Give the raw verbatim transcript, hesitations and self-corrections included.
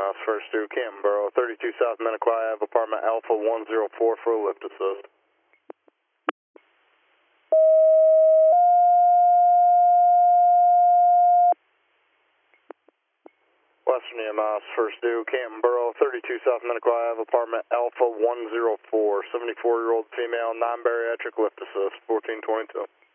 Mouse, first due Canton Borough, thirty-two South Minnequai Ave, apartment Alpha one zero four for a lift assist. Western E M S, first due Canton Borough, thirty-two South Minnequai Ave, apartment Alpha one zero four, seventy-four-year-old female, non-bariatric lift assist, fourteen twenty-two.